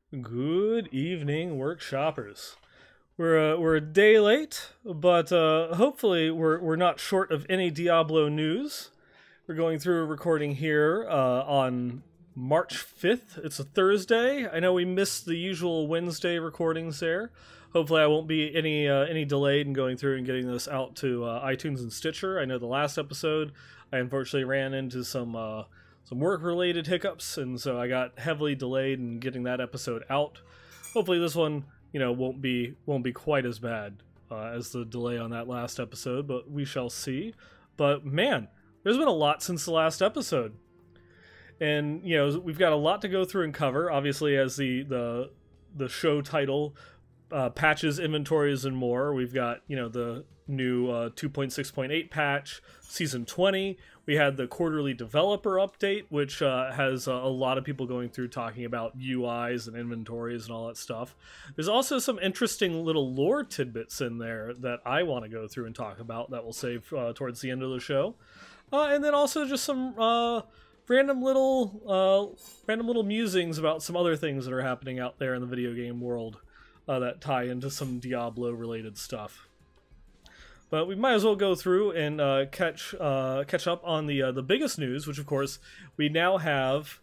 Good evening, workshoppers. We're a day late, but hopefully we're not short of any Diablo news. We're going through a recording here on March 5th. It's a Thursday. I know we missed the usual Wednesday recordings there. Hopefully, I won't be any delayed in going through and getting this out to iTunes and Stitcher. I know the last episode I unfortunately ran into some work-related hiccups, and so I got heavily delayed in getting that episode out. Hopefully, this one, won't be quite as bad as the delay on that last episode, but we shall see. But man, there's been a lot since the last episode, and we've got a lot to go through and cover. Obviously, as the show title, patches, inventories, and more. We've got the new 2.6.8 patch, season 20. We had the quarterly developer update, which has a lot of people going through talking about UIs and inventories and all that stuff. There's also some interesting little lore tidbits in there that I want to go through and talk about that we'll save towards the end of the show. And then also just some random little musings about some other things that are happening out there in the video game world that tie into some Diablo related stuff. But we might as well go through and catch up on the biggest news, which of course we now have.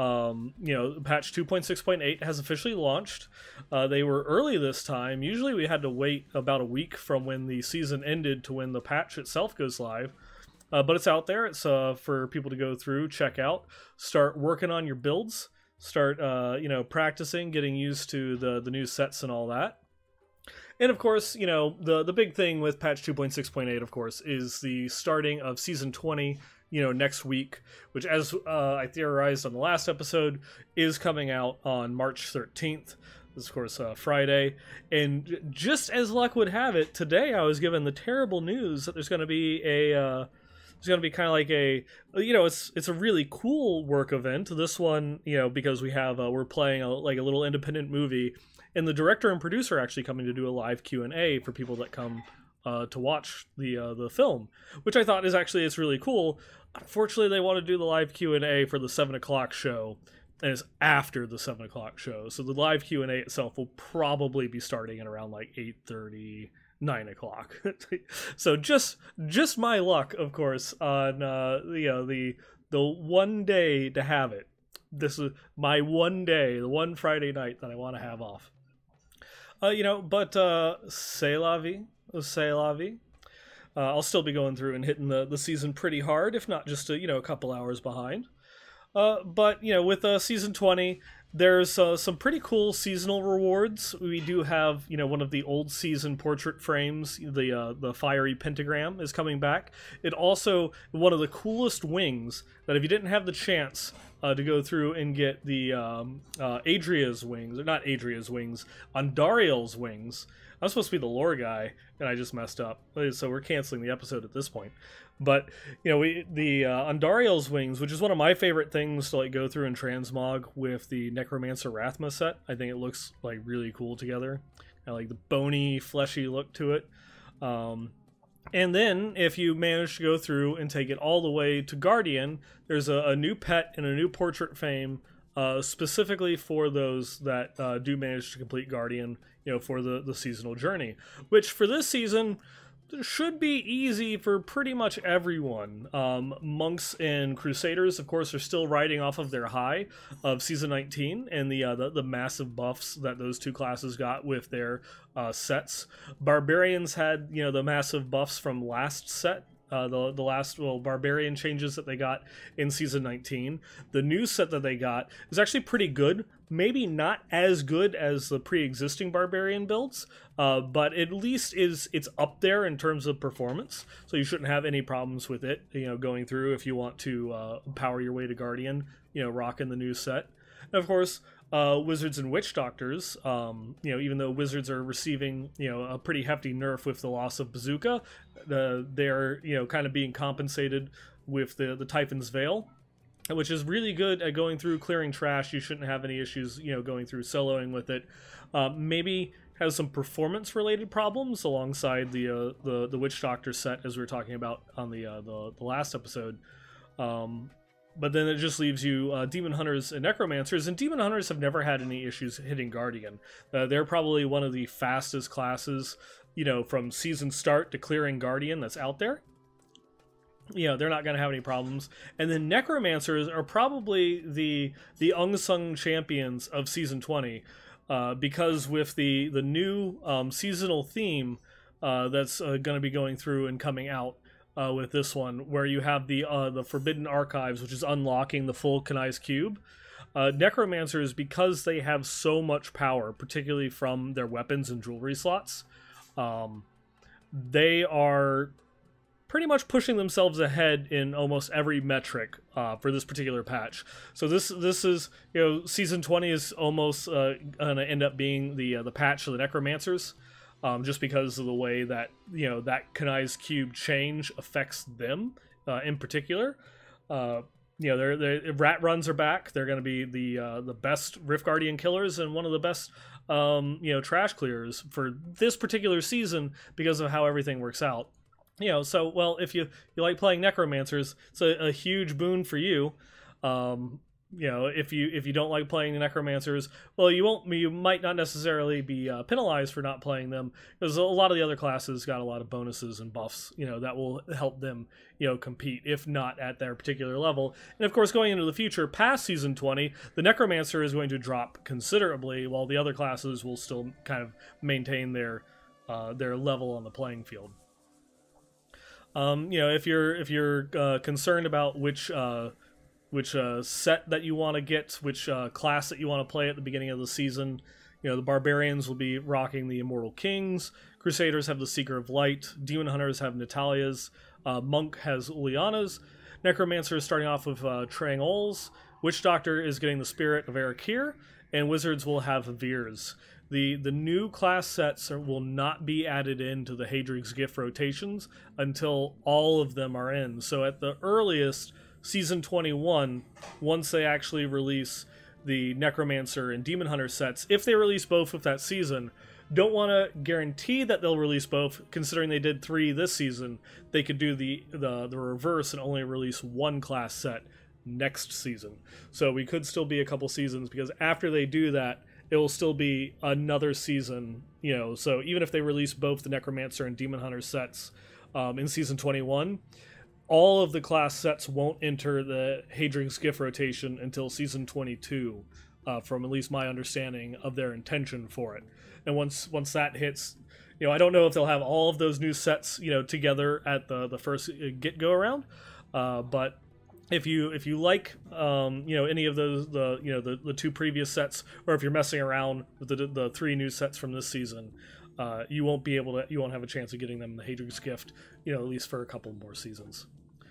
Patch 2.6.8 has officially launched. They were early this time. Usually we had to wait about a week from when the season ended to when the patch itself goes live. But it's out there. It's for people to go through, check out, start working on your builds, start practicing, getting used to the new sets and all that. And of course, the big thing with patch 2.6.8, of course, is the starting of season 20, next week, which, as I theorized on the last episode, is coming out on March 13th. This is, of course, Friday. And just as luck would have it, today I was given the terrible news that there's going to be it's going to be kind of like it's a really cool work event. This one, because we have we're playing a little independent movie, and the director and producer are actually coming to do a live Q&A for people that come to watch the film, which I thought it's really cool. Unfortunately, they want to do the live Q&A for the 7 o'clock show, and it's after the 7 o'clock show. So the live Q&A itself will probably be starting at around 8:30. 9 o'clock. So just my luck, of course, on the one day to have it. This is my one day, the one Friday night that I want to have off. But c'est la vie, c'est la vie. I'll still be going through and hitting the season pretty hard, if not just a couple hours behind. But with season 20, there's some pretty cool seasonal rewards. We do have one of the old season portrait frames, the fiery pentagram, is coming back. It also one of the coolest wings that, if you didn't have the chance to go through and get the Adria's wings, or not Adria's wings, Andariel's wings. I'm supposed to be the lore guy, and I just messed up. So we're canceling the episode at this point. But the Andariel's wings, which is one of my favorite things to go through and transmog with the Necromancer Rathma set. I think it looks really cool together. I like the bony, fleshy look to it. And then if you manage to go through and take it all the way to Guardian, there's a new pet and a new portrait frame specifically for those that do manage to complete Guardian, for the seasonal journey, which for this season should be easy for pretty much everyone. Monks and Crusaders, of course, are still riding off of their high of Season 19 and the massive buffs that those two classes got with their sets. Barbarians had, the massive buffs from last set. The last barbarian changes that they got in Season 19. The new set that they got is actually pretty good. Maybe not as good as the pre-existing barbarian builds, but at least it's up there in terms of performance. So you shouldn't have any problems with it, going through if you want to power your way to Guardian, rocking the new set. And of course, Wizards and Witch Doctors, even though Wizards are receiving, a pretty hefty nerf with the loss of Bazooka, they're, kind of being compensated with the Typhon's Veil, which is really good at going through clearing trash. You shouldn't have any issues, going through soloing with it. Maybe has some performance related problems alongside the Witch Doctor set, as we were talking about on the last episode. But then it just leaves you Demon Hunters and Necromancers, and Demon Hunters have never had any issues hitting Guardian. They're probably one of the fastest classes, from season start to clearing Guardian that's out there. They're not going to have any problems. And then Necromancers are probably the unsung champions of Season 20, because with the new seasonal theme that's going to be going through and coming out, with this one, where you have the Forbidden Archives, which is unlocking the full Kanai's Cube. Necromancers, because they have so much power, particularly from their weapons and jewelry slots, they are pretty much pushing themselves ahead in almost every metric for this particular patch. So this is, Season 20 is almost going to end up being the patch of the Necromancers. Just because of the way that that Kanai's Cube change affects them in particular. Their rat runs are back. They're going to be the best Rift Guardian killers and one of the best trash clearers for this particular season because of how everything works out. So if you like playing Necromancers, it's a huge boon for you. If you don't like playing the Necromancers, well, you might not necessarily be penalized for not playing them, because a lot of the other classes got a lot of bonuses and buffs, that will help them, compete, if not at their particular level. And of course, going into the future, past Season 20, the Necromancer is going to drop considerably, while the other classes will still kind of maintain their level on the playing field. If you're concerned about which set that you want to get, which class that you want to play at the beginning of the season. The Barbarians will be rocking the Immortal Kings, Crusaders have the Seeker of Light, Demon Hunters have Natalia's, Monk has Uliana's, Necromancer is starting off with Trangol's, Witch Doctor is getting the Spirit of Erekir, and Wizards will have Veers. The new class sets will not be added into the Hadrig's Gift rotations until all of them are in. So at the earliest, Season 21, once they actually release the Necromancer and Demon Hunter sets, if they release both with that season, don't want to guarantee that they'll release both, considering they did 3 this season. They could do the reverse and only release one class set next season. So we could still be a couple seasons, because after they do that, it will still be another season, so even if they release both the Necromancer and Demon Hunter sets in Season 21, all of the class sets won't enter the Hadrig's Gift rotation until Season 22, from at least my understanding of their intention for it. And once that hits, I don't know if they'll have all of those new sets, together at the first get-go around, but if you like, any of those, the 2 previous sets, or if you're messing around with the 3 new sets from this season, you won't have a chance of getting them in the Hadrig's Gift, at least for a couple more seasons.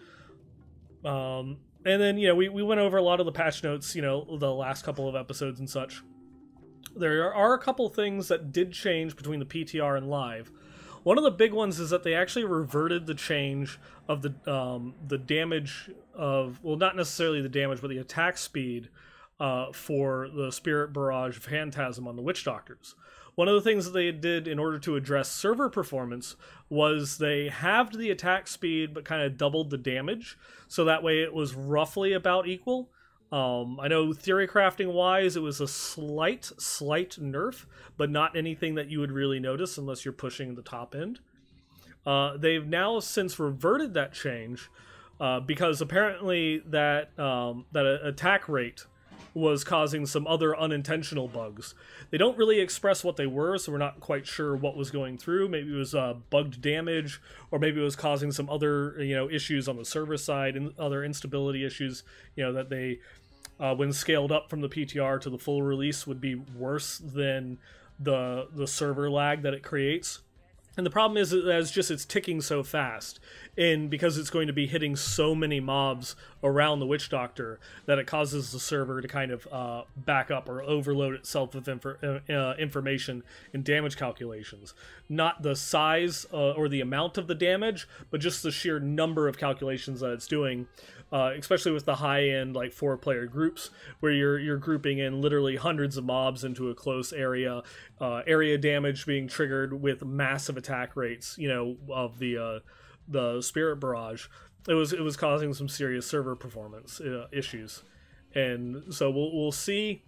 And then, we went over a lot of the patch notes, the last couple of episodes and such. There are a couple things that did change between the PTR and live. One of the big ones is that they actually reverted the change of the damage of, well, not necessarily the damage, but the attack speed for the Spirit Barrage of Phantasm on the Witch Doctors. One of the things that they did in order to address server performance was they halved the attack speed but kind of doubled the damage, so that way it was roughly about equal. I know theory crafting wise it was a slight nerf, but not anything that you would really notice unless you're pushing the top end. They've now since reverted that change because apparently that attack rate was causing some other unintentional bugs. They don't really express what they were, so we're not quite sure what was going through. Maybe it was bugged damage, or maybe it was causing some other issues on the server side and other instability issues. That they, when scaled up from the PTR to the full release, would be worse than the server lag that it creates. And the problem is that it's ticking so fast, and because it's going to be hitting so many mobs around the Witch Doctor, that it causes the server to kind of back up or overload itself with information and damage calculations. Not the size or the amount of the damage, but just the sheer number of calculations that it's doing, especially with the high-end, like 4-player groups, where you're grouping in literally hundreds of mobs into a close area, area damage being triggered with massive attack rates, of the Spirit Barrage. it was causing some serious server performance issues, and so we'll see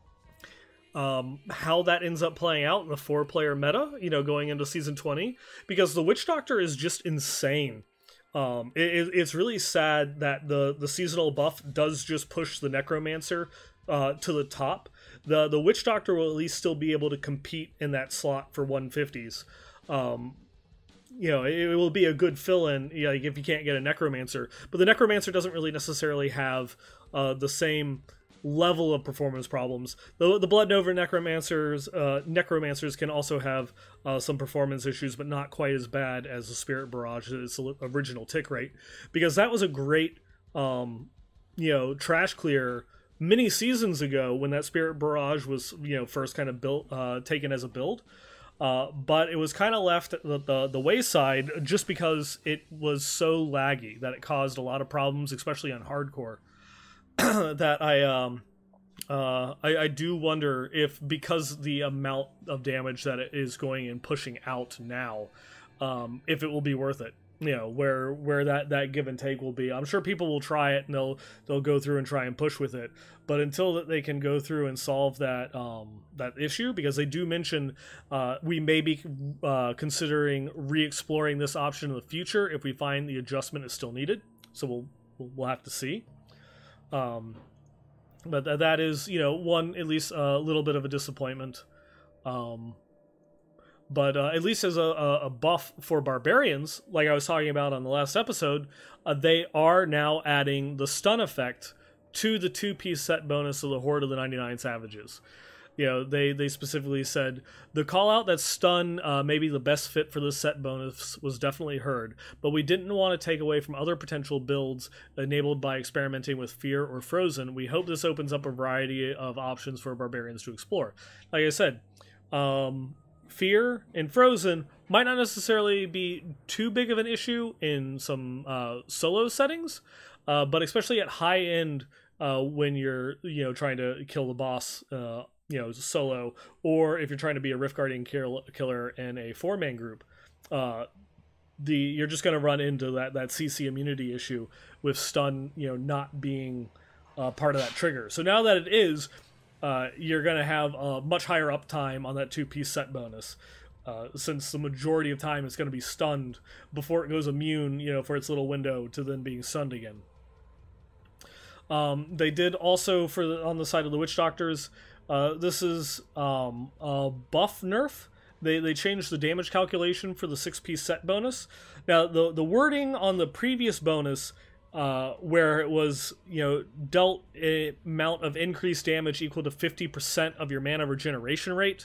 how that ends up playing out in the 4-player meta, going into season 20, because the Witch Doctor is just insane. It's really sad that the seasonal buff does just push the Necromancer to the top. The Witch Doctor will at least still be able to compete in that slot for 150s. It will be a good fill-in, like if you can't get a Necromancer. But the Necromancer doesn't really necessarily have the same level of performance problems. The Blood Nova Necromancers can also have some performance issues, but not quite as bad as the Spirit Barrage, its original tick rate, because that was a great trash clear many seasons ago when that Spirit Barrage was first kind of built, taken as a build. But it was kind of left at the wayside just because it was so laggy that it caused a lot of problems, especially on hardcore. That I do wonder if, because the amount of damage that it is going and pushing out now, if it will be worth it. Where that give and take will be. I'm sure people will try it and they'll go through and try and push with it, but until they can go through and solve that issue, because they do mention we may be considering re-exploring this option in the future if we find the adjustment is still needed. So we'll have to see. But that is one, at least a little bit of a disappointment. But at least as a buff for barbarians, like I was talking about on the last episode, they are now adding the stun effect to the 2-piece set bonus of the Horde of the 99 Savages. They specifically said the call out that stun may be the best fit for this set bonus was definitely heard, but we didn't want to take away from other potential builds enabled by experimenting with Fear or Frozen. We hope this opens up a variety of options for barbarians to explore. Like I said, Fear and Frozen might not necessarily be too big of an issue in some solo settings, but especially at high end when you're trying to kill the boss solo, or if you're trying to be a Rift Guardian killer in a 4-man group, you're just going to run into that CC immunity issue with stun not being part of that trigger. So now that it is, you're going to have a much higher uptime on that 2-piece set bonus, since the majority of time it's going to be stunned before it goes immune, for its little window to then being stunned again. They did also, on the side of the Witch Doctors, this is a buff nerf. They changed the damage calculation for the 6-piece set bonus. Now, the wording on the previous bonus, where it was, dealt a amount of increased damage equal to 50% of your mana regeneration rate,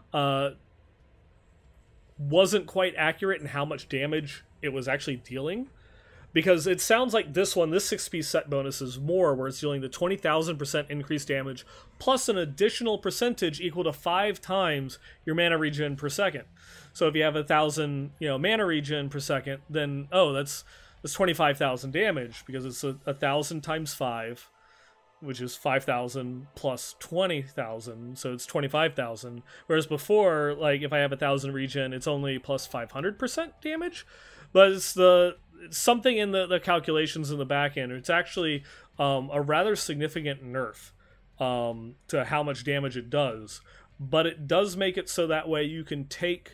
wasn't quite accurate in how much damage it was actually dealing. Because it sounds like this 6-piece set bonus is more, where it's dealing the 20,000% increased damage, plus an additional percentage equal to 5 times your mana regen per second. So if you have 1,000, mana regen per second, then, that's 25,000 damage, because it's 1,000 times 5, which is 5,000 plus 20,000, so it's 25,000. Whereas before, like, if I have 1,000 regen, it's only plus 500% damage. But it's something in the calculations in the back end. It's actually a rather significant nerf to how much damage it does. But it does make it so that way you can take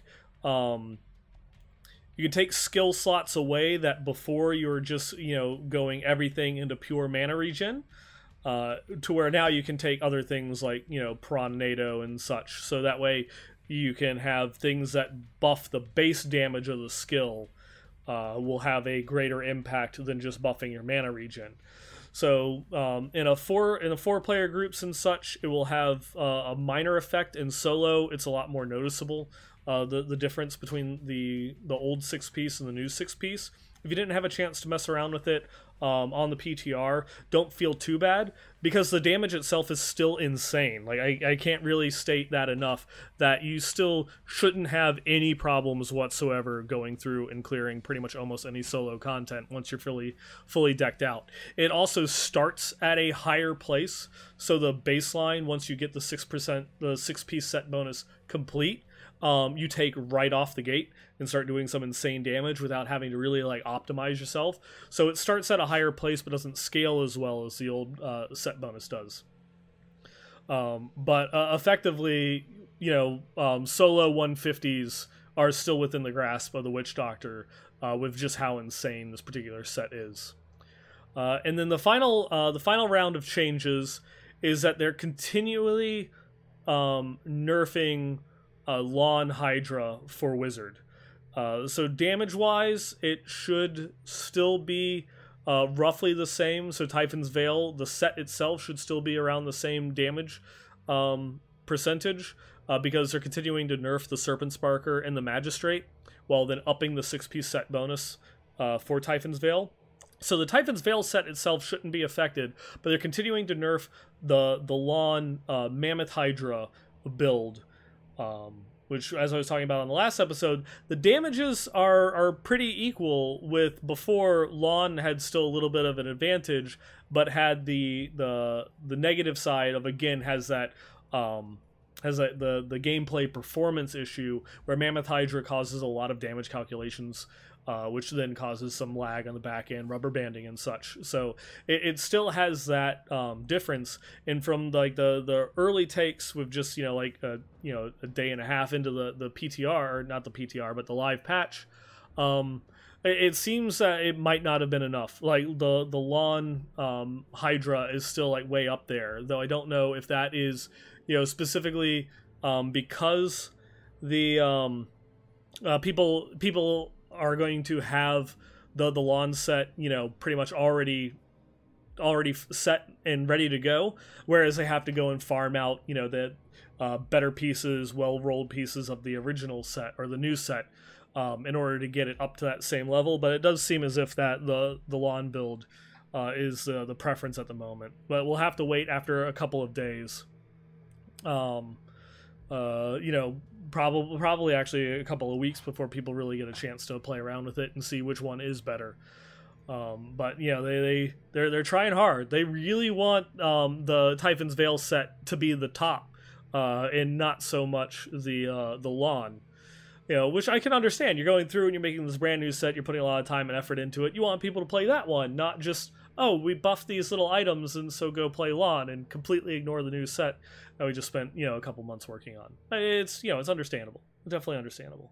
skill slots away that before you were just going everything into pure mana regen, to where now you can take other things like Prawn NATO and such. So that way you can have things that buff the base damage of the skill. Will have a greater impact than just buffing your mana regen. So in a 4-player groups and such, it will have a minor effect. In solo, it's a lot more noticeable. The difference between the old 6-piece and the new 6-piece. If you didn't have a chance to mess around with it, on the PTR don't feel too bad, because the damage itself is still insane. Like, I can't really state that enough, that you still shouldn't have any problems whatsoever going through and clearing pretty much almost any solo content once you're fully decked out. It also starts at a higher place, so the baseline, once you get the 6%, the 6-piece set bonus complete, you take right off the gate and start doing some insane damage without having to really like optimize yourself. So it starts at a higher place but doesn't scale as well as the old set bonus does. But effectively, solo 150s are still within the grasp of the Witch Doctor, with just how insane this particular set is. And then the final round of changes is that they're continually nerfing Lawn Hydra for Wizard. So damage-wise, it should still be roughly the same. So Typhon's Veil, the set itself, should still be around the same damage percentage, because they're continuing to nerf the Serpent Sparker and the Magistrate, while then upping the 6-piece set bonus for Typhon's Veil. So the Typhon's Veil set itself shouldn't be affected, but they're continuing to nerf the Lawn Mammoth Hydra build, which, as I was talking about on the last episode, the damages are pretty equal, with before Lawn had still a little bit of an advantage, but had the negative side of, again, has the gameplay performance issue where Mammoth Hydra causes a lot of damage calculations, which then causes some lag on the back end, rubber banding and such. So it still has that difference. And from like the early takes with just a day and a half into the PTR, or not the PTR but the live patch, it seems that it might not have been enough. Like the Lawn Hydra is still like way up there, though I don't know if that is specifically because the people are going to have the Lawn set pretty much already set and ready to go, whereas they have to go and farm out the better pieces, well-rolled pieces of the original set or the new set in order to get it up to that same level. But it does seem as if that the Lawn build is the preference at the moment, but we'll have to wait after a couple of days. Probably actually a couple of weeks before people really get a chance to play around with it and see which one is better. But they're trying hard. They really want the Typhon's Veil set to be the top, and not so much the Lawn. Which I can understand. You're going through and you're making this brand new set. You're putting a lot of time and effort into it. You want people to play that one, not just, oh, we buffed these little items and so go play Lawn, and completely ignore the new set that we just spent a couple months working on. It's it's understandable, definitely understandable.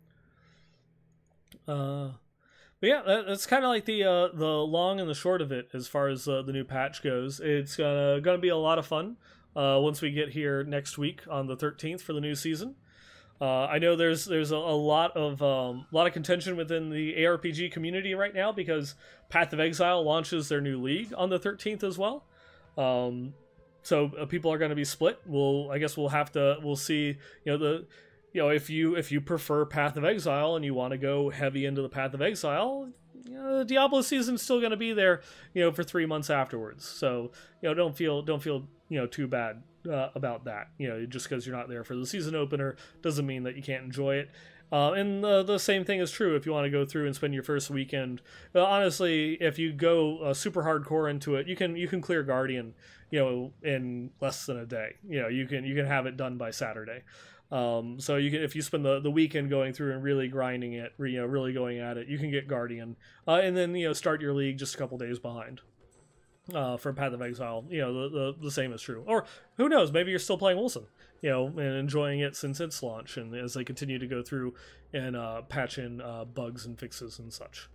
But yeah, that's kind of like the long and the short of it as far as the new patch goes. It's gonna be a lot of fun once we get here next week on the 13th for the new season. I know there's a lot of contention within the ARPG community right now, because Path of Exile launches their new league on the 13th as well. So people are going to be split. We'll see. If you prefer Path of Exile and you want to go heavy into the Path of Exile, the Diablo season's still going to be there, for 3 months afterwards. So don't feel too bad about that. Just because you're not there for the season opener doesn't mean that you can't enjoy it. And the same thing is true if you want to go through and spend your first weekend. Honestly, if you go super hardcore into it, you can clear Guardian, in less than a day. You can have it done by Saturday. So you can, if you spend the weekend going through and really grinding it, really going at it, you can get Guardian, and then start your league just a couple days behind. For Path of Exile, the same is true. Or who knows, maybe you're still playing Wilson, and enjoying it since its launch, and as they continue to go through and patch in bugs and fixes and such.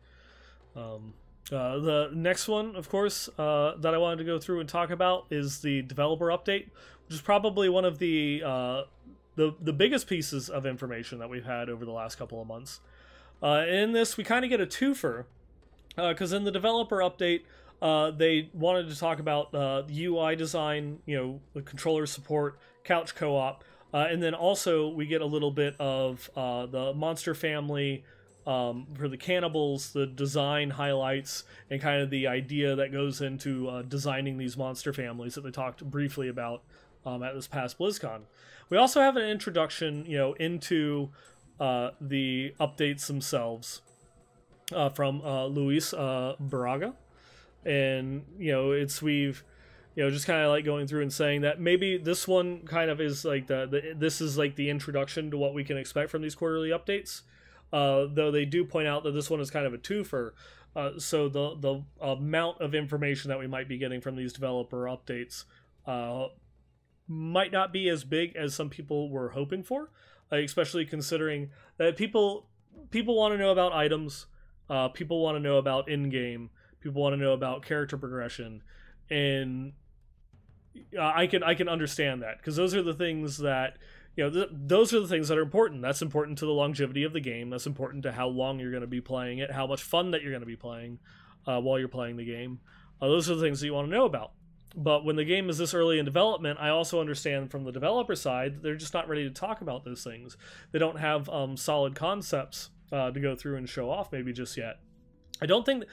The next one, of course, that I wanted to go through and talk about is the developer update, which is probably one of the biggest pieces of information that we've had over the last couple of months. In this, we kind of get a twofer, because in the developer update, they wanted to talk about UI design, the controller support, couch co-op, and then also we get a little bit of the Monster Family for the cannibals, the design highlights, and kind of the idea that goes into designing these monster families that they talked briefly about at this past BlizzCon. We also have an introduction, into the updates themselves from Luis Baraga, and we've just kind of like going through and saying that maybe this one kind of is like this is like the introduction to what we can expect from these quarterly updates. Though they do point out that this one is kind of a twofer, so the amount of information that we might be getting from these developer updates might not be as big as some people were hoping for, especially considering that people want to know about items, people want to know about in-game, people want to know about character progression, and I can understand that, because those are the things that those are the things that are important. That's important to the longevity of the game. That's important to how long you're going to be playing it, how much fun that you're going to be playing while you're playing the game. Those are the things that you want to know about. But when the game is this early in development, I also understand from the developer side that they're just not ready to talk about those things. They don't have solid concepts to go through and show off maybe just yet. I don't think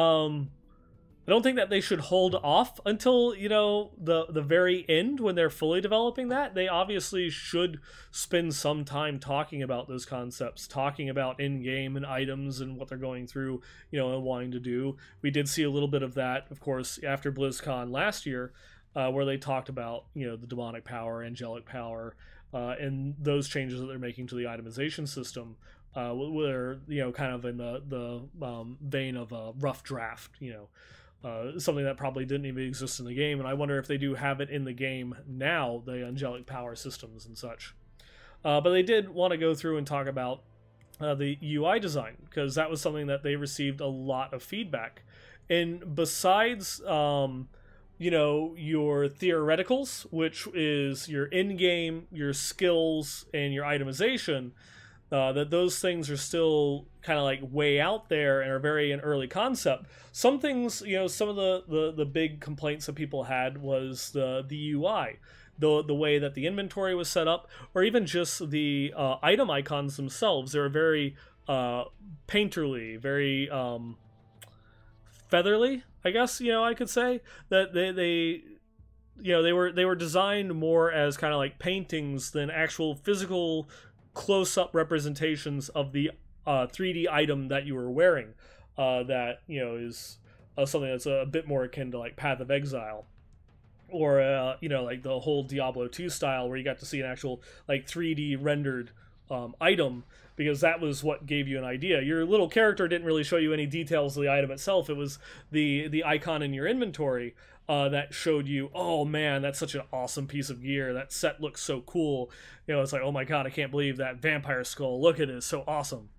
that they should hold off until the very end when they're fully developing that. They obviously should spend some time talking about those concepts, talking about in-game and items and what they're going through, and wanting to do. We did see a little bit of that, of course, after BlizzCon last year, where they talked about the demonic power, angelic power, and those changes that they're making to the itemization system. Where kind of in the vein of a rough draft, something that probably didn't even exist in the game, and I wonder if they do have it in the game now, the angelic power systems and such. But they did want to go through and talk about the UI design, because that was something that they received a lot of feedback. And besides, your theoreticals, which is your in-game, your skills, and your itemization, that those things are still kind of like way out there and are very an early concept. Some things, some of the big complaints that people had was the UI, the way that the inventory was set up, or even just the item icons themselves. They were very painterly, very featherly, I guess I could say. That they were designed more as kind of like paintings than actual physical close-up representations of the 3D item that you were wearing, that is something that's a bit more akin to like Path of Exile, or like the whole Diablo 2 style, where you got to see an actual like 3D rendered item, because that was what gave you an idea. Your little character didn't really show you any details of the item itself. It was the icon in your inventory that showed you, oh man, that's such an awesome piece of gear. That set looks so cool. It's like, oh my god, I can't believe that vampire skull. Look at it, it's so awesome.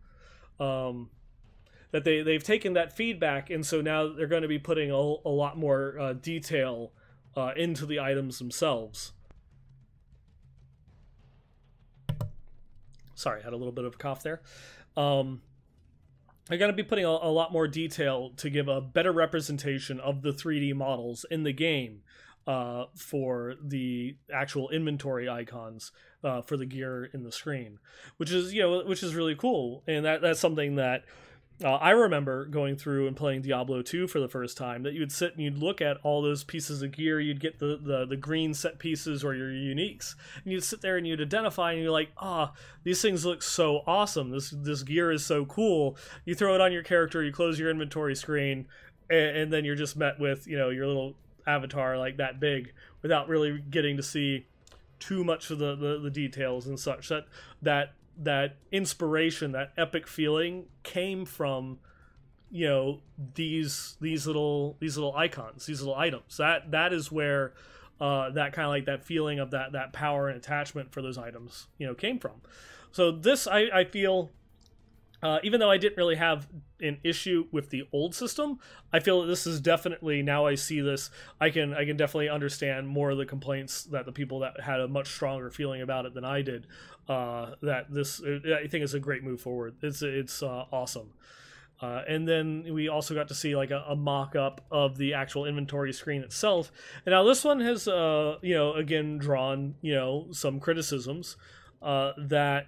That they've taken that feedback, and so now they're going to be putting a lot more detail into the items themselves. Sorry, I had a little bit of a cough there. They're going to be putting a lot more detail to give a better representation of the 3D models in the game for the actual inventory icons for the gear in the screen, which is really cool. And that's something that I remember going through and playing Diablo 2 for the first time, that you'd sit and you'd look at all those pieces of gear. You'd get the green set pieces or your uniques, and you'd sit there and you'd identify, and you're like, these things look so awesome. This gear is so cool. You throw it on your character, you close your inventory screen, and then you're just met with your little avatar like that big, without really getting to see too much of the details and such. That inspiration, that epic feeling came from these little icons, these little items. That is where that kind of like that feeling of that power and attachment for those items came from. So this, I feel, even though I didn't really have an issue with the old system, I feel that this is definitely, now I see this, I can definitely understand more of the complaints that the people that had a much stronger feeling about it than I did. That this, I think, is a great move forward. It's awesome. And then we also got to see like a mock-up of the actual inventory screen itself. And now this one has again drawn some criticisms that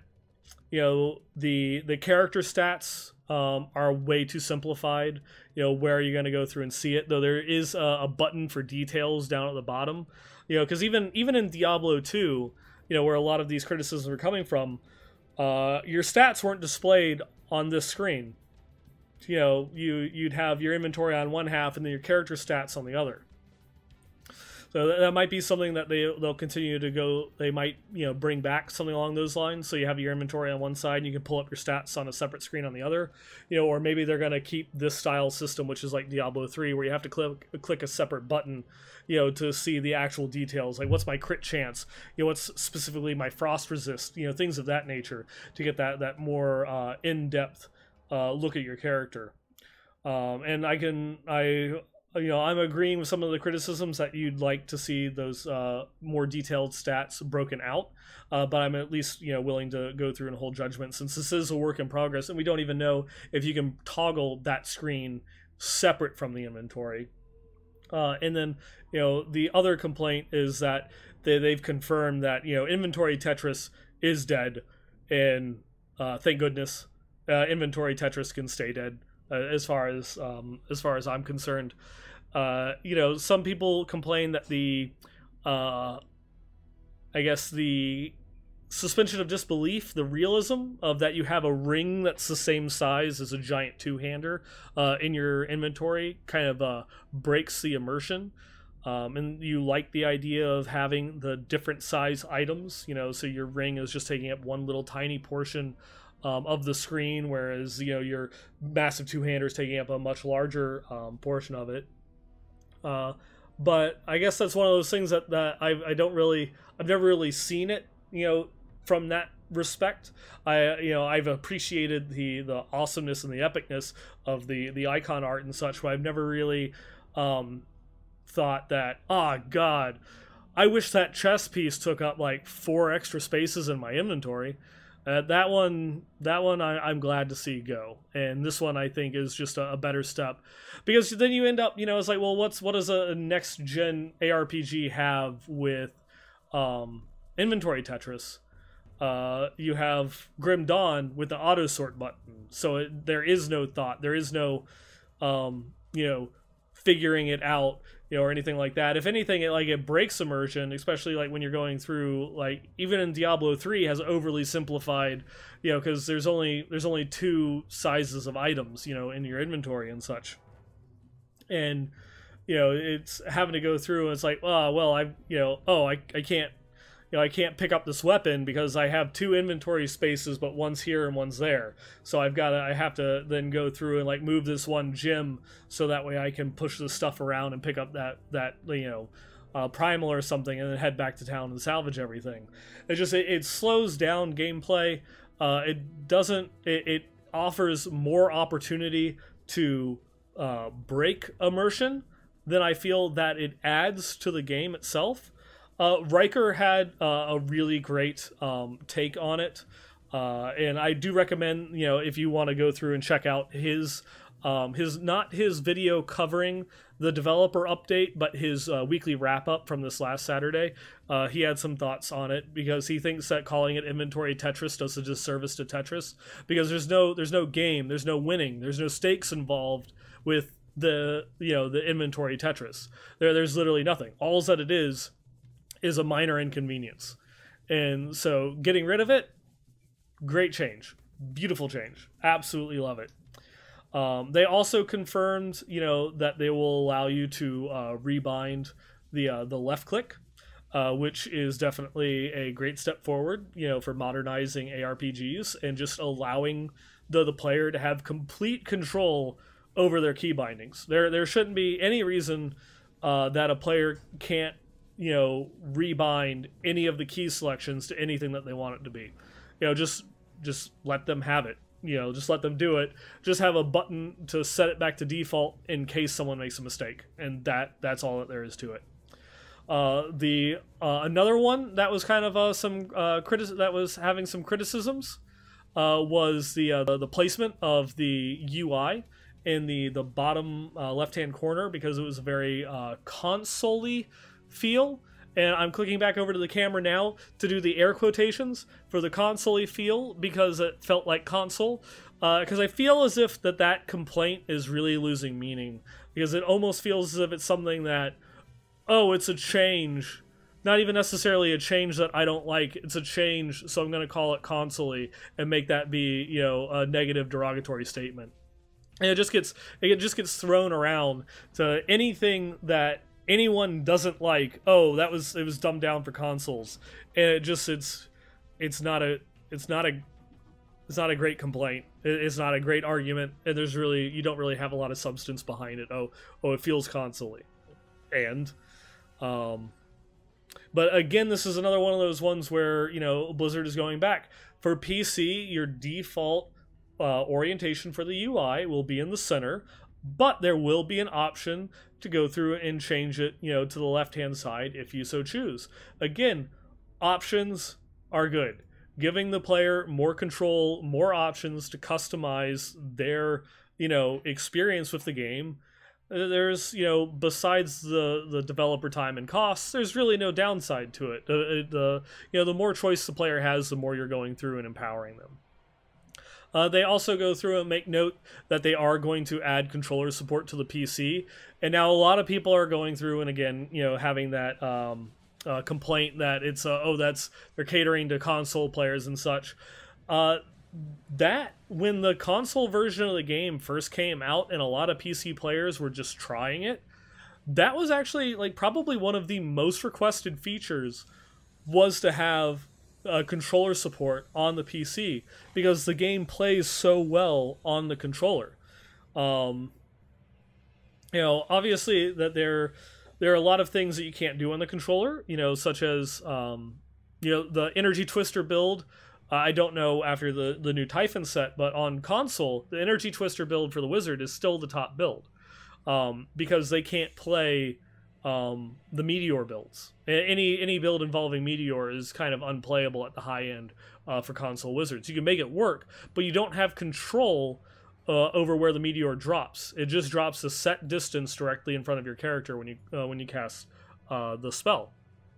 the character stats are way too simplified. Where are you going to go through and see it? Though there is a button for details down at the bottom. Because even in Diablo 2, where a lot of these criticisms are coming from, your stats weren't displayed on this screen. You'd have your inventory on one half and then your character stats on the other. So that might be something that they'll continue to go. They might bring back something along those lines. So you have your inventory on one side, and you can pull up your stats on a separate screen on the other. Or maybe they're going to keep this style system, which is like Diablo 3, where you have to click a separate button, to see the actual details. Like, what's my crit chance? What's specifically my frost resist? Things of that nature, to get that more in-depth look at your character. And I'm agreeing with some of the criticisms that you'd like to see those more detailed stats broken out, but I'm at least willing to go through and hold judgment, since this is a work in progress and we don't even know if you can toggle that screen separate from the inventory. And then the other complaint is that they've confirmed that inventory Tetris is dead, and thank goodness, inventory Tetris can stay dead. As far as I'm concerned, some people complain that the suspension of disbelief, the realism of that you have a ring that's the same size as a giant two-hander in your inventory, kind of breaks the immersion. And you like the idea of having the different size items, so your ring is just taking up one little tiny portion of the screen, whereas your massive two-hander is taking up a much larger portion of it. But I guess that's one of those things that I've never really seen it from that respect. I've appreciated the awesomeness and the epicness of the icon art and such, but I've never really thought that, oh god, I wish that chess piece took up like 4 extra spaces in my inventory. That one I'm glad to see go, and this one I think is just a better step, because then you end up, it's like, well, what does a next gen ARPG have with inventory Tetris? You have Grim Dawn with the auto sort button, so there is no thought, there is no figuring it out, or anything like that. If anything, it breaks immersion, especially like when you're going through, like, even in Diablo 3 has overly simplified, because there's only 2 sizes of items, in your inventory and such. And it's having to go through, and it's like, oh well, I can't I can't pick up this weapon because I have 2 inventory spaces, but one's here and one's there. So I have to then go through and like move this one gem so that way I can push this stuff around and pick up that primal or something, and then head back to town and salvage everything. It slows down gameplay. It offers more opportunity to break immersion than I feel that it adds to the game itself. Riker had a really great take on it, and I do recommend, if you want to go through and check out his not his video covering the developer update, but his weekly wrap up from this last Saturday. He had some thoughts on it because he thinks that calling it Inventory Tetris does a disservice to Tetris, because there's no game, there's no winning, there's no stakes involved with the Inventory Tetris. There's literally nothing. All that it is a minor inconvenience. And so getting rid of it, great change. Beautiful change. Absolutely love it. They also confirmed, that they will allow you to rebind the left click, which is definitely a great step forward, for modernizing ARPGs and just allowing the player to have complete control over their key bindings. There shouldn't be any reason that a player can't rebind any of the key selections to anything that they want it to be. Just let them have it. Just let them do it. Just have a button to set it back to default in case someone makes a mistake, and that's all that there is to it. Another one that was kind of that was having some criticisms was the placement of the UI in the bottom left-hand corner, because it was a very console-y feel, And I'm clicking back over to the camera now to do the air quotations for the console-y feel, because it felt like console. Because I feel as if that complaint is really losing meaning, because it almost feels as if it's something that, oh, it's a change. Not even necessarily a change that I don't like. It's a change, so I'm going to call it console-y and make that be, you know, a negative derogatory statement. And it just gets thrown around to anything that anyone doesn't like. Oh, it was dumbed down for consoles, and it's not a great complaint. It's not a great argument, and you don't really have a lot of substance behind it. Oh, it feels console-y, and but again, this is another one of those ones where, you know, Blizzard is going back. For PC, your default orientation for the UI will be in the center, but there will be an option to go through and change it, you know, to the left-hand side if you so choose. Again, options are good. Giving the player more control, more options to customize their, you know, experience with the game. There's, you know, besides the developer time and costs, there's really no downside to it. The more choice the player has, the more you're going through and empowering them. They also go through and make note that they are going to add controller support to the PC. And now a lot of people are going through and, again, you know, having that complaint that it's they're catering to console players and such. That when the console version of the game first came out and a lot of PC players were just trying it, that was actually like probably one of the most requested features, was to have controller support on the PC, because the game plays so well on the controller. You know, obviously that there are a lot of things that you can't do on the controller, you know, such as you know, the Energy Twister build. I don't know after the new Typhon set, but on console, the Energy Twister build for the Wizard is still the top build, because they can't play the Meteor builds. Any build involving Meteor is kind of unplayable at the high end for console Wizards. You can make it work, but you don't have control over where the Meteor drops. It just drops a set distance directly in front of your character when you cast the spell.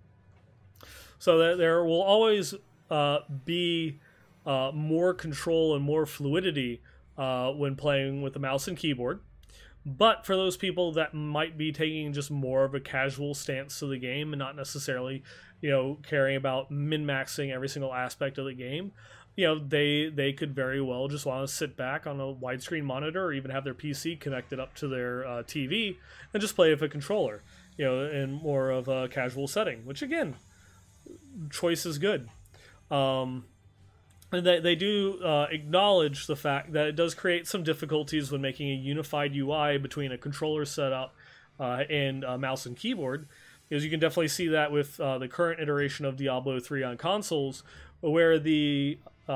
So that there will always be more control and more fluidity when playing with the mouse and keyboard. But for those people that might be taking just more of a casual stance to the game and not necessarily, you know, caring about min-maxing every single aspect of the game, you know, they could very well just want to sit back on a widescreen monitor, or even have their PC connected up to their TV and just play with a controller, you know, in more of a casual setting, which, again, choice is good. And they do acknowledge the fact that it does create some difficulties when making a unified UI between a controller setup and mouse and keyboard, because you can definitely see that with the current iteration of Diablo 3 on consoles, where the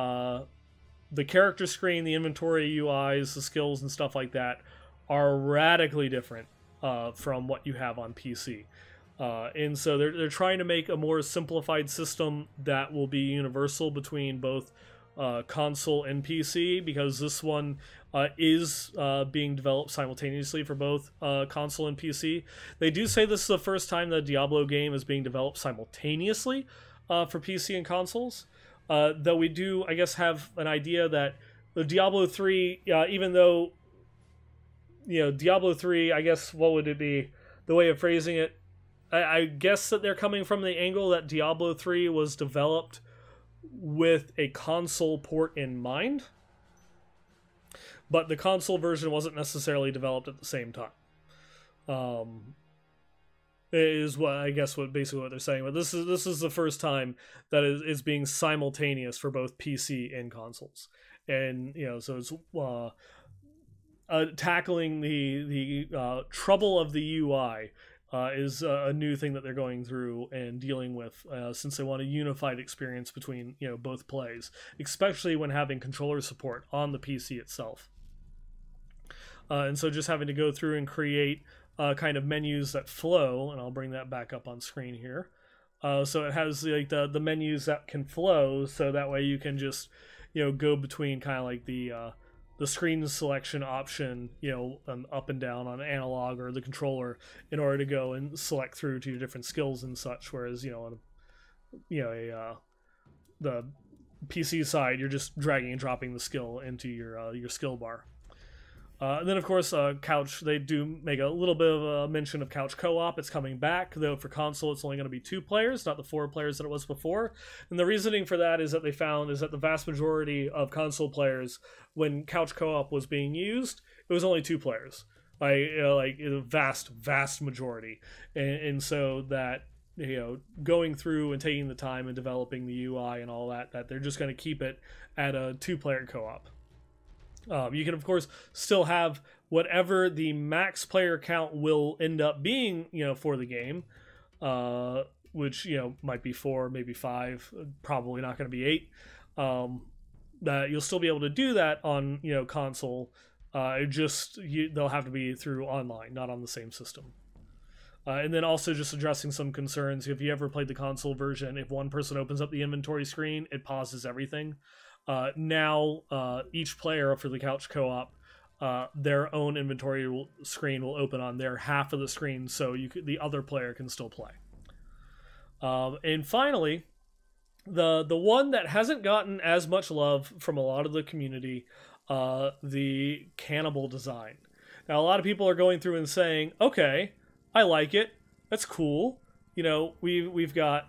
character screen, the inventory UIs, the skills and stuff like that are radically different from what you have on PC. And so they're trying to make a more simplified system that will be universal between both console and PC, because this one is being developed simultaneously for both console and PC. They do say this is the first time the Diablo game is being developed simultaneously for PC and consoles. Though we do, I guess, have an idea that the Diablo 3, even though, you know, Diablo 3, I guess, what would it be? The way of phrasing it, I guess that they're coming from the angle that Diablo 3 was developed with a console port in mind, but the console version wasn't necessarily developed at the same time. Is what I guess basically what they're saying. But this is the first time that is being simultaneous for both PC and consoles, and you know, so it's tackling the trouble of the UI. Is a new thing that they're going through and dealing with, since they want a unified experience between, you know, both plays, especially when having controller support on the PC itself. And so just having to go through and create kind of menus that flow, and I'll bring that back up on screen here. So it has like the menus that can flow, so that way you can just, you know, go between kind of like the the screen selection option, up and down on analog or the controller in order to go and select through to your different skills and such. Whereas, on the PC side, you're just dragging and dropping the skill into your skill bar. And then, of course, couch, they do make a little bit of a mention of couch co-op. It's coming back, though for console it's only going to be 2 players, not the 4 players that it was before. And the reasoning for that is that they found is that the vast majority of console players, when couch co-op was being used, it was only 2 players. Like the vast majority. And so that, going through and taking the time and developing the UI and all that they're just going to keep it at a 2-player co-op. You can, of course, still have whatever the max player count will end up being, for the game, which, might be 4, maybe 5, probably not going to be 8. That you'll still be able to do that on, console. They'll have to be through online, not on the same system. And then also just addressing some concerns. If you ever played the console version, if one person opens up the inventory screen, it pauses everything. Now, each player for the couch co-op, their own inventory screen will open on their half of the screen, so the other player can still play. And finally, the one that hasn't gotten as much love from a lot of the community, the cannibal design. Now, a lot of people are going through and saying, okay, I like it. That's cool. We've got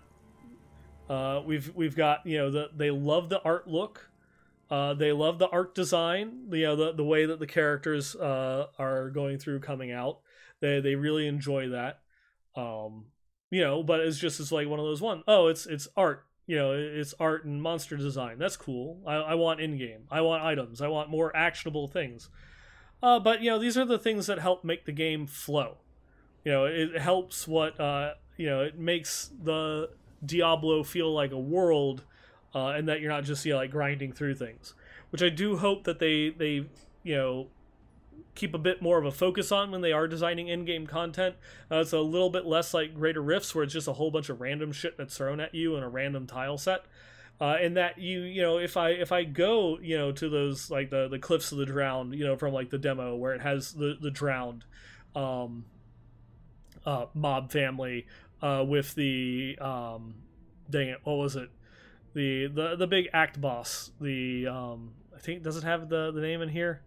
they love the art look. They love the art design, the way that the characters are going through coming out. They really enjoy that. But it's like one of those it's art. It's art and monster design. That's cool. I want in-game. I want items. I want more actionable things. But these are the things that help make the game flow. It helps it makes the Diablo feel like a world. And that you're not just grinding through things, which I do hope that they keep a bit more of a focus on when they are designing in-game content. It's a little bit less like Greater Rifts, where it's just a whole bunch of random shit that's thrown at you in a random tile set. And that if I go to those like the Cliffs of the Drowned, from like the demo where it has the drowned mob family with the dang it, what was it? The big act boss, I think, does it have the name in here?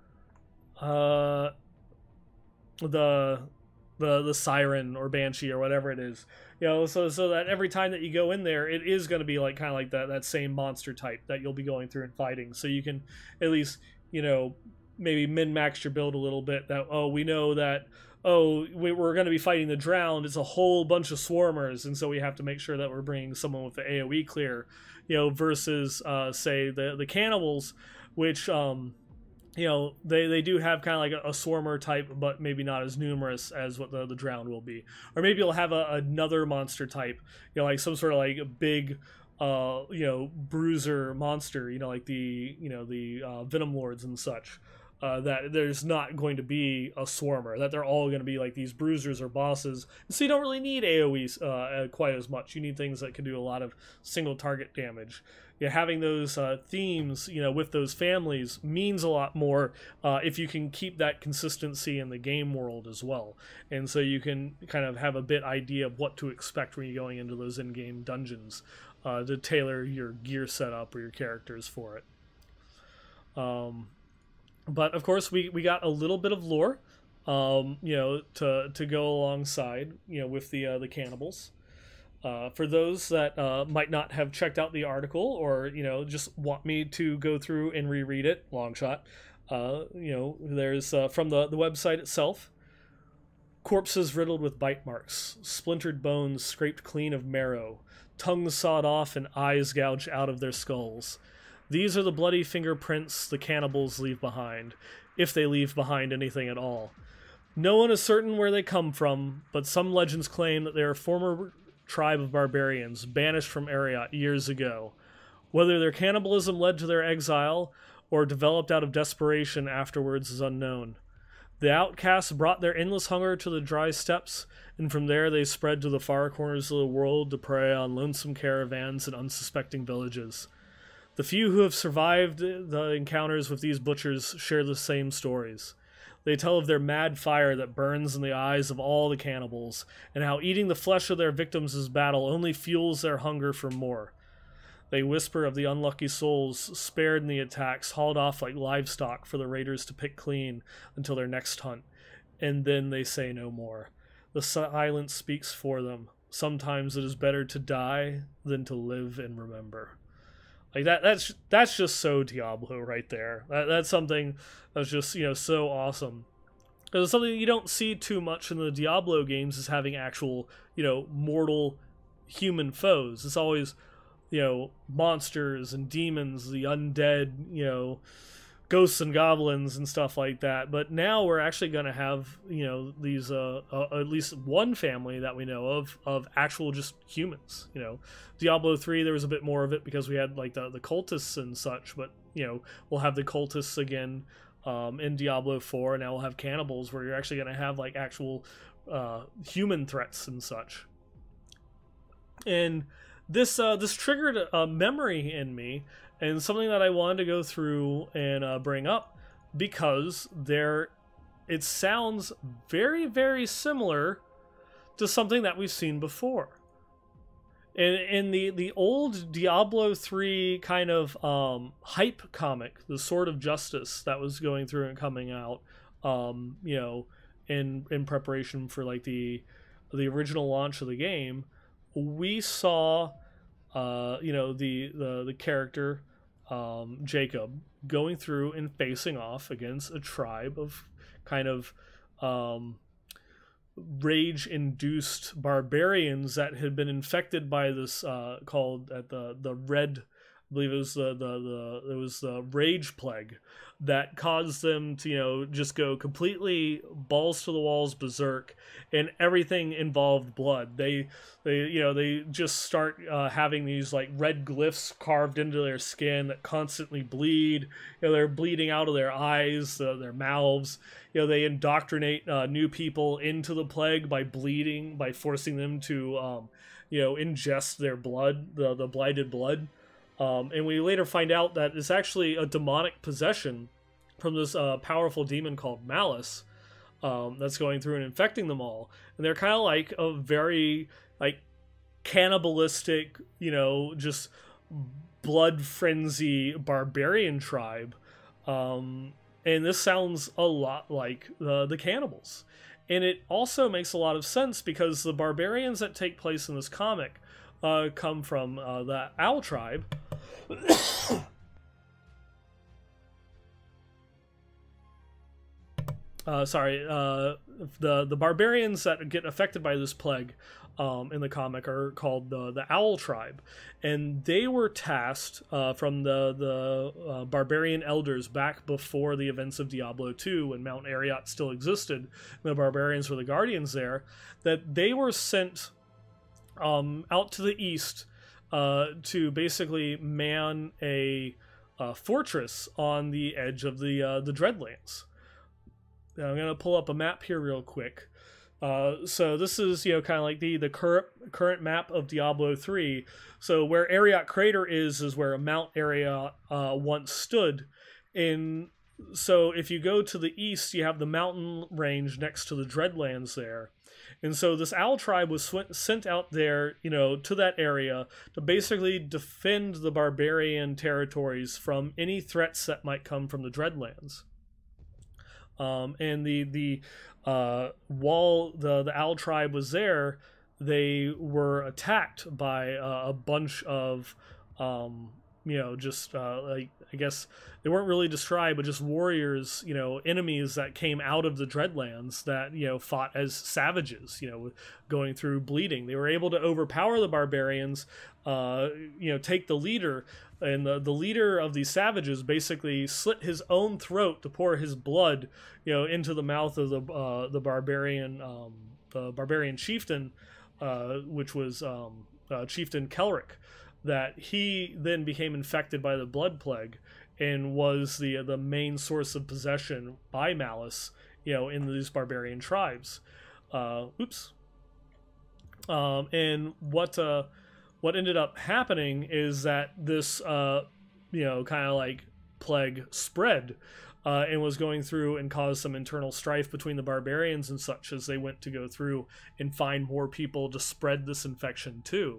The siren or banshee or whatever it is, so that every time that you go in there, it is going to be like kind of like that same monster type that you'll be going through and fighting, so you can at least maybe min-max your build a little bit. That we know that we're going to be fighting the drowned. It's a whole bunch of swarmers, and so we have to make sure that we're bringing someone with the AoE clear, versus say the cannibals, which they do have kind of like a swarmer type, but maybe not as numerous as what the drowned will be. Or maybe you'll have another monster type, like some sort of like a big bruiser monster, like the Venom Lords and such. That there's not going to be a swarmer, that they're all going to be like these bruisers or bosses. So you don't really need AoEs quite as much. You need things that can do a lot of single target damage. Having those themes, with those families means a lot more if you can keep that consistency in the game world as well. And so you can kind of have a bit idea of what to expect when you're going into those in-game dungeons to tailor your gear setup or your characters for it. But of course, we got a little bit of lore, to go alongside, with the cannibals. For those that might not have checked out the article, or just want me to go through and reread it, long shot. There's from the website itself. Corpses riddled with bite marks, splintered bones scraped clean of marrow, tongues sawed off and eyes gouged out of their skulls. These are the bloody fingerprints the cannibals leave behind, if they leave behind anything at all. No one is certain where they come from, but some legends claim that they are a former tribe of barbarians banished from Ariat years ago. Whether their cannibalism led to their exile, or developed out of desperation afterwards, is unknown. The outcasts brought their endless hunger to the dry steppes, and from there they spread to the far corners of the world to prey on lonesome caravans and unsuspecting villages. The few who have survived the encounters with these butchers share the same stories. They tell of their mad fire that burns in the eyes of all the cannibals, and how eating the flesh of their victims as battle only fuels their hunger for more. They whisper of the unlucky souls spared in the attacks, hauled off like livestock for the raiders to pick clean until their next hunt, and then they say no more. The silence speaks for them. Sometimes it is better to die than to live and remember. Like that's just so Diablo right there. That's something that's just, you know, so awesome. Because it's something you don't see too much in the Diablo games is having actual, you know, mortal human foes. It's always, you know, monsters and demons, the undead, you know, ghosts and goblins and stuff like that. But now we're actually going to have, you know, these at least one family that we know of actual just humans. You know, Diablo 3 there was a bit more of it because we had like the cultists and such, but you know, we'll have the cultists again in Diablo 4, and now we'll have cannibals where you're actually going to have like actual human threats and such. And this triggered a memory in me, and something that I wanted to go through and bring up, because it sounds very, very similar to something that we've seen before. In the old Diablo 3 kind of hype comic, the Sword of Justice that was going through and coming out, you know, in preparation for like the original launch of the game, we saw you know, the character Jacob going through and facing off against a tribe of kind of rage-induced barbarians that had been infected by this called at the red, I believe it was the rage plague that caused them to, you know, just go completely balls to the walls berserk, and everything involved blood. They you know, they just start having these like red glyphs carved into their skin that constantly bleed. You know, they're bleeding out of their eyes, their mouths. You know, they indoctrinate new people into the plague by bleeding, by forcing them to you know, ingest their blood, the blighted blood. And we later find out that it's actually a demonic possession from this powerful demon called Malice that's going through and infecting them all. And they're kind of like a very like cannibalistic, you know, just blood frenzy barbarian tribe. And this sounds a lot like the cannibals. And it also makes a lot of sense because the barbarians that take place in this comic come from the Owl tribe. The barbarians that get affected by this plague in the comic are called the Owl tribe, and they were tasked from the barbarian elders back before the events of Diablo 2, when Mount Arreat still existed and the barbarians were the guardians there, that they were sent out to the east to basically man a fortress on the edge of the Dreadlands. Now, I'm going to pull up a map here real quick. So this is, you know, kind of like the current map of Diablo 3. So where Arreat Crater is where Mount Arreat once stood. So if you go to the east, you have the mountain range next to the Dreadlands there. And so this Owl tribe was sent out there, you know, to that area to basically defend the barbarian territories from any threats that might come from the Dreadlands. And the while the Owl tribe was there, they were attacked by a bunch of you know, just like, I guess they weren't really described, but just warriors, you know, enemies that came out of the Dreadlands that, you know, fought as savages, you know, going through bleeding. They were able to overpower the barbarians, you know, take the leader, and the leader of these savages basically slit his own throat to pour his blood, you know, into the mouth of the barbarian chieftain, which was Chieftain Kelric. That he then became infected by the blood plague and was the main source of possession by Malice, you know, in these barbarian tribes. And what ended up happening is that this you kind of like plague spread, and was going through and caused some internal strife between the barbarians and such as they went to go through and find more people to spread this infection to.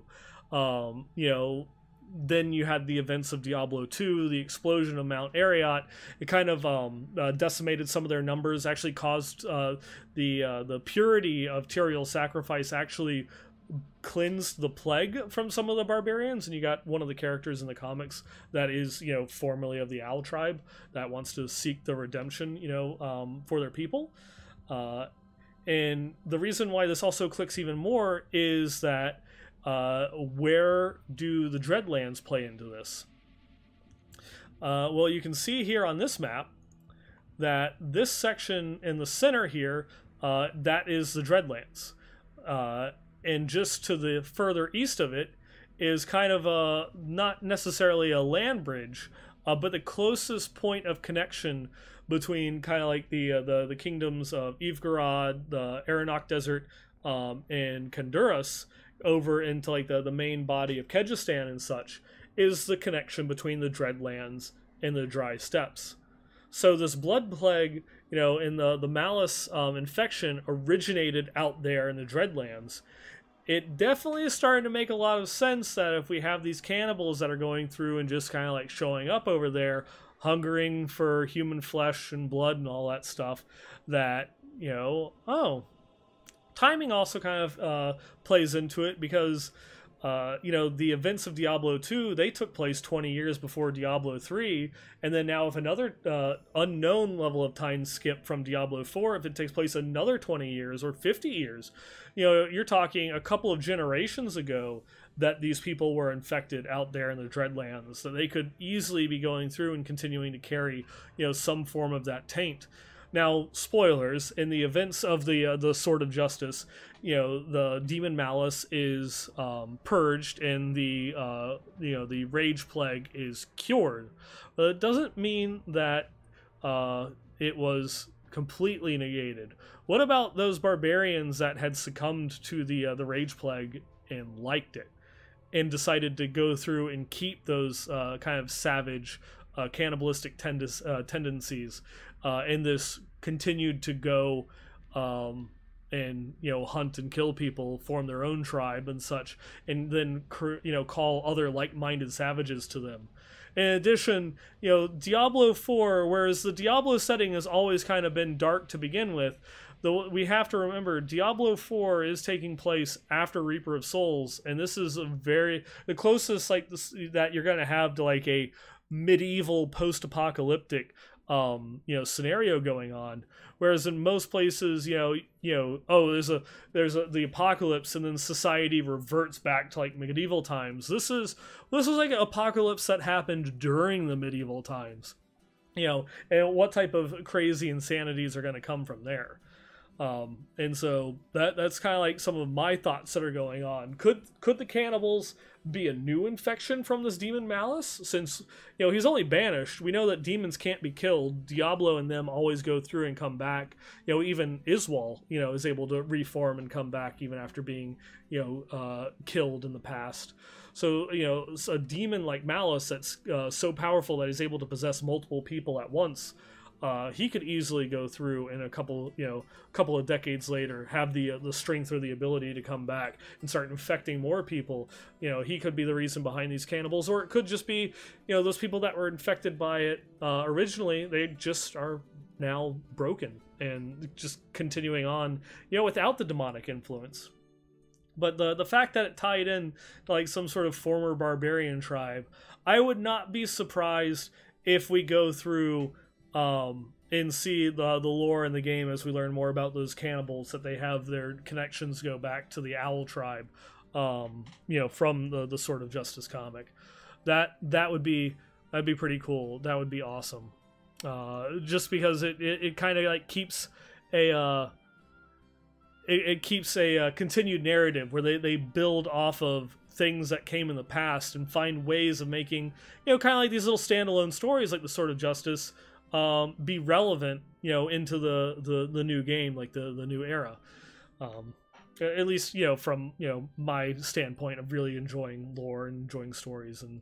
Then you had the events of Diablo 2, the explosion of Mount Arreat. It kind of decimated some of their numbers, actually caused the purity of Tyrael's sacrifice actually cleansed the plague from some of the barbarians, and you got one of the characters in the comics that is, formerly of the Owl tribe that wants to seek the redemption, for their people. And the reason why this also clicks even more is that where do the Dreadlands play into this? Well, you can see here on this map that this section in the center here, that is the Dreadlands. And just to the further east of it is kind of not necessarily a land bridge, but the closest point of connection between kind of like the kingdoms of Ivgarad, the Aranok Desert, and Kandurus over into like the main body of Kehjistan and such, is the connection between the Dreadlands and the Dry Steppes. So this blood plague, in the Malice infection originated out there in the Dreadlands. It definitely is starting to make a lot of sense that if we have these cannibals that are going through and just kind of like showing up over there, hungering for human flesh and blood and all that stuff, that, timing also kind of plays into it, because the events of Diablo 2, they took place 20 years before Diablo 3, and then now if another unknown level of time skip from Diablo 4, if it takes place another 20 years or 50 years, you're talking a couple of generations ago that these people were infected out there in the Dreadlands, that they could easily be going through and continuing to carry, some form of that taint. Now, spoilers, in the events of the Sword of Justice, the demon Malice is purged and the Rage Plague is cured. But it doesn't mean that it was completely negated. What about those barbarians that had succumbed to the Rage Plague and liked it, and decided to go through and keep those kind of savage cannibalistic tendencies, and this continued to go and hunt and kill people, form their own tribe and such, and then call other like-minded savages to them. In addition, Diablo 4, whereas the Diablo setting has always kind of been dark to begin with, though we have to remember Diablo 4 is taking place after Reaper of Souls, and this is the closest like this that you're going to have to like a medieval post-apocalyptic scenario going on, whereas in most places there's the apocalypse and then society reverts back to like medieval times. This is like an apocalypse that happened during the medieval times, and what type of crazy insanities are going to come from there. And so that's kind of like some of my thoughts that are going on. Could the cannibals be a new infection from this demon Malice? Since he's only banished, we know that demons can't be killed. Diablo and them always go through and come back. Even Iswal is able to reform and come back even after being killed in the past. So a demon like Malice that's so powerful that he's able to possess multiple people at once. He could easily go through in a couple of decades later, have the strength or the ability to come back and start infecting more people. He could be the reason behind these cannibals, or it could just be, those people that were infected by it originally, they just are now broken and just continuing on, without the demonic influence. But the fact that it tied in to like some sort of former barbarian tribe, I would not be surprised if we go through and see the lore in the game as we learn more about those cannibals, that they have their connections go back to the Owl tribe, from the Sword of Justice comic. That'd be pretty cool. That would be awesome. Just because it kind of like keeps it keeps a continued narrative where they build off of things that came in the past and find ways of making kind of like these little standalone stories like the Sword of Justice be relevant, into the new game, like the new era. At least, from, my standpoint of really enjoying lore and enjoying stories and,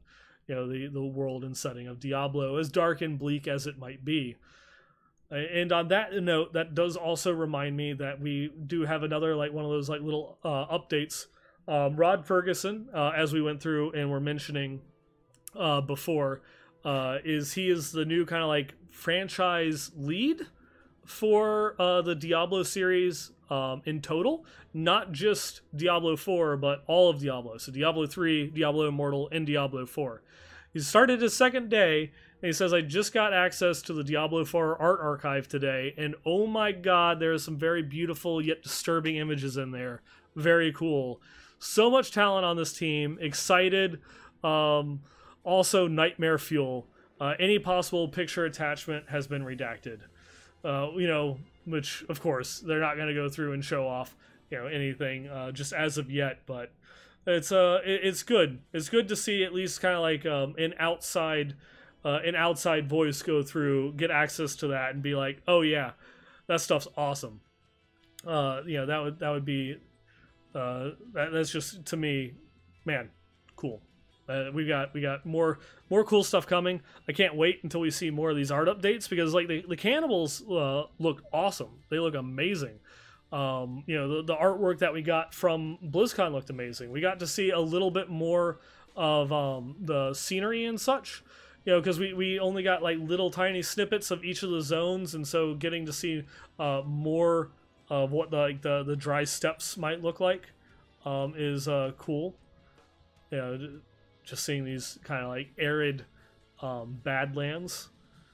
the world and setting of Diablo, as dark and bleak as it might be. And on that note, that does also remind me that we do have another like one of those like little updates. Rod Ferguson, as we went through and were mentioning before, is the new kind of like franchise lead for the Diablo series in total, not just Diablo 4, but all of Diablo. So Diablo 3, Diablo Immortal, and Diablo 4. He started his second day, and he says, I just got access to the Diablo 4 art archive today, and oh my god, there are some very beautiful yet disturbing images in there. Very cool. So much talent on this team. Excited. Also, nightmare fuel. Any possible picture attachment has been redacted. Which, of course, they're not going to go through and show off, anything just as of yet, but it's good. It's good to see at least kind of like an outside voice go through, get access to that, and be like, oh yeah, that stuff's awesome. That would be that's just, to me, man, cool. We got more cool stuff coming. I can't wait until we see more of these art updates, because like the cannibals look awesome. They look amazing. The artwork that we got from BlizzCon looked amazing. We got to see a little bit more of the scenery and such, because we only got like little tiny snippets of each of the zones, and so getting to see more of what the dry steppes might look like is cool. Just seeing these kind of like arid badlands.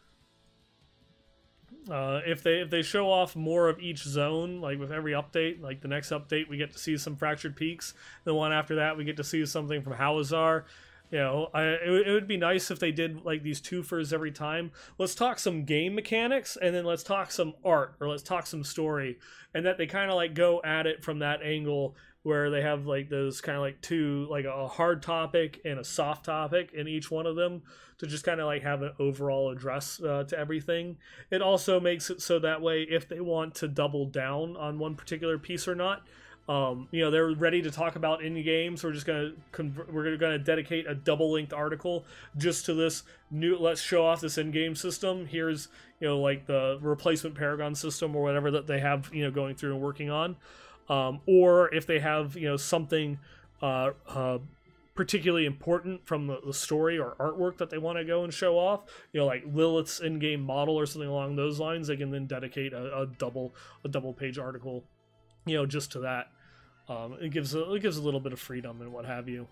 If they show off more of each zone, like with every update, like the next update we get to see some Fractured Peaks, the one after that we get to see something from Hawazar. It would be nice if they did like these twofers every time. Let's talk some game mechanics, and then let's talk some art, or let's talk some story, and that they kind of like go at it from that angle, where they have like those kind of like two, like a hard topic and a soft topic in each one of them, to just kind of like have an overall address to everything. It also makes it so that way if they want to double down on one particular piece or not, they're ready to talk about indie games. We're just gonna dedicate a double-length article just to this new. Let's show off this in-game system. Here's like the replacement Paragon system or whatever that they have going through and working on. Or if they have something particularly important from the story or artwork that they want to go and show off, like Lilith's in-game model or something along those lines, they can then dedicate a double page article, just to that. It gives a little bit of freedom and what have you.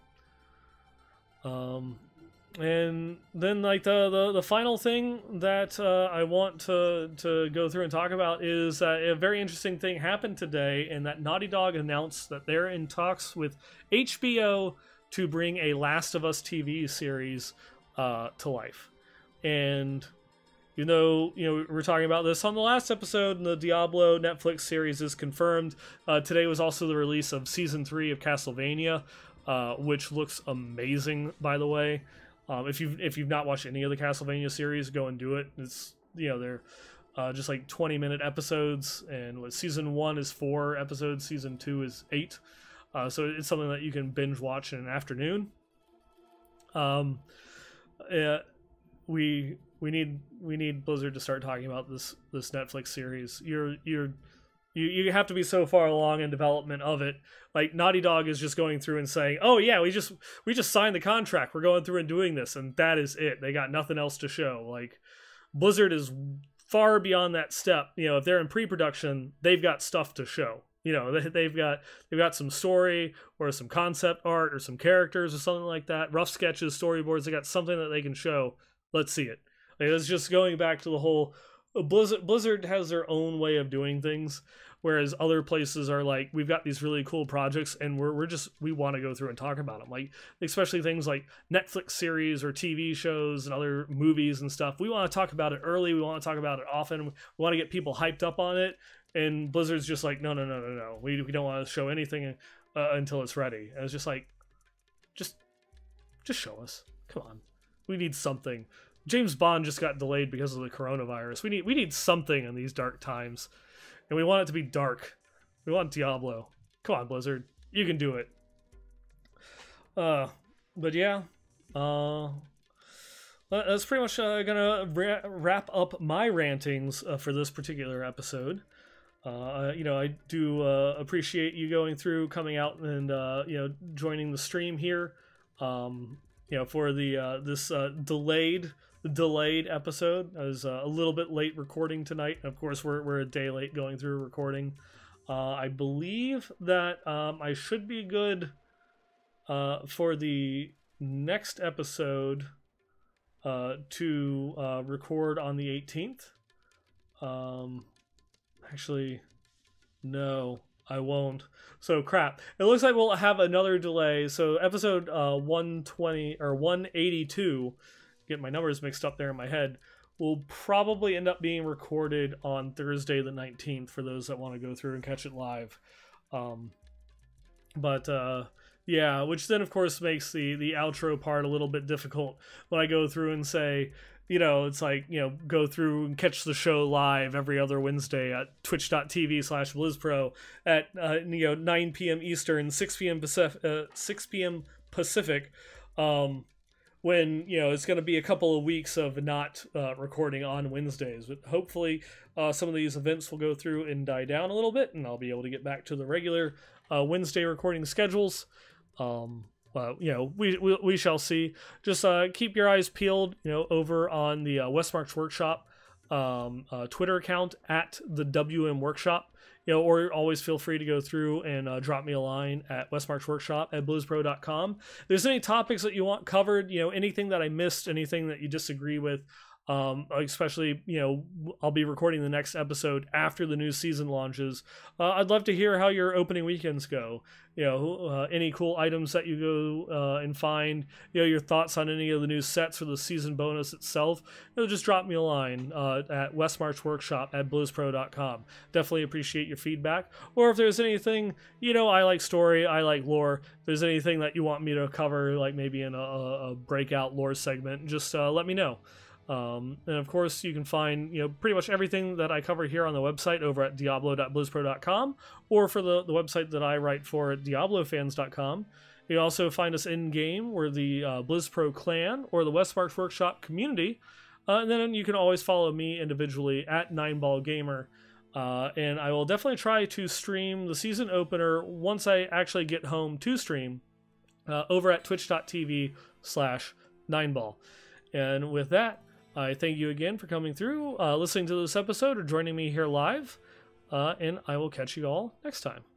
And then like the final thing that I want to go through and talk about is a very interesting thing happened today, and that Naughty Dog announced that they're in talks with HBO to bring a Last of Us TV series to life. And we were talking about this on the last episode, and the Diablo Netflix series is confirmed. Today was also the release of season 3 of Castlevania, which looks amazing, by the way. If you've not watched any of the Castlevania series, go and do it. It's they're just like 20-minute episodes, and season 1 is 4 episodes, season 2 is 8. So it's something that you can binge watch in an afternoon. We need Blizzard to start talking about this Netflix series. You have to be so far along in development of it. Like Naughty Dog is just going through and saying, "Oh yeah, we just signed the contract. We're going through and doing this," and that is it. They got nothing else to show. Like Blizzard is far beyond that step. If they're in pre-production, they've got stuff to show. They've got some story or some concept art or some characters or something like that. Rough sketches, storyboards. They got something that they can show. Let's see it. Like, it's just going back to the whole Blizzard has their own way of doing things, whereas other places are like, we've got these really cool projects and we want to go through and talk about them. Like especially things like Netflix series or TV shows and other movies and stuff. We want to talk about it early. We want to talk about it often. We want to get people hyped up on it. And Blizzard's just like, no. We don't want to show anything until it's ready. And it's just like, just show us. Come on. We need something. James Bond just got delayed because of the coronavirus. We need something in these dark times. And we want it to be dark. We want Diablo. Come on, Blizzard. You can do it. But yeah. That's pretty much gonna wrap up my rantings for this particular episode. I do appreciate you going through, coming out, and joining the stream here. For the this delayed episode. I was a little bit late recording tonight. Of course, we're a day late going through recording. I believe that I should be good for the next episode to record on the 18th. Actually, no, I won't. So crap. It looks like we'll have another delay. So episode 120 or 182, get my numbers mixed up there in my head, will probably end up being recorded on Thursday the 19th for those that want to go through and catch it live. Yeah, which then of course makes the outro part a little bit difficult when I go through and say, it's like, go through and catch the show live every other Wednesday at twitch.tv/BlizzPro at 9 p.m. Eastern, 6 p.m. Pacific, when it's going to be a couple of weeks of not recording on Wednesdays. But hopefully some of these events will go through and die down a little bit, and I'll be able to get back to the regular Wednesday recording schedules. We shall see. Just keep your eyes peeled, over on the Westmarch Workshop Twitter account at the WM Workshop, or always feel free to go through and drop me a line at westmarchworkshop@blizzpro.com. If there's any topics that you want covered, anything that I missed, anything that you disagree with, especially, I'll be recording the next episode after the new season launches. I'd love to hear how your opening weekends go. Any cool items that you go and find, your thoughts on any of the new sets for the season bonus itself. Just drop me a line at westmarchworkshop@blizzpro.com. Definitely appreciate your feedback. Or if there's anything, I like story, I like lore. If there's anything that you want me to cover, like maybe in a breakout lore segment, just let me know. And of course, you can find pretty much everything that I cover here on the website over at diablo.blizzpro.com, or for the website that I write for at diablofans.com. You can also find us in game. We're the BlizzPro clan or the Westmarch Workshop community, and then you can always follow me individually at 9ballgamer. And I will definitely try to stream the season opener once I actually get home to stream over at twitch.tv/9ball. And with that, I thank you again for coming through, listening to this episode, or joining me here live, and I will catch you all next time.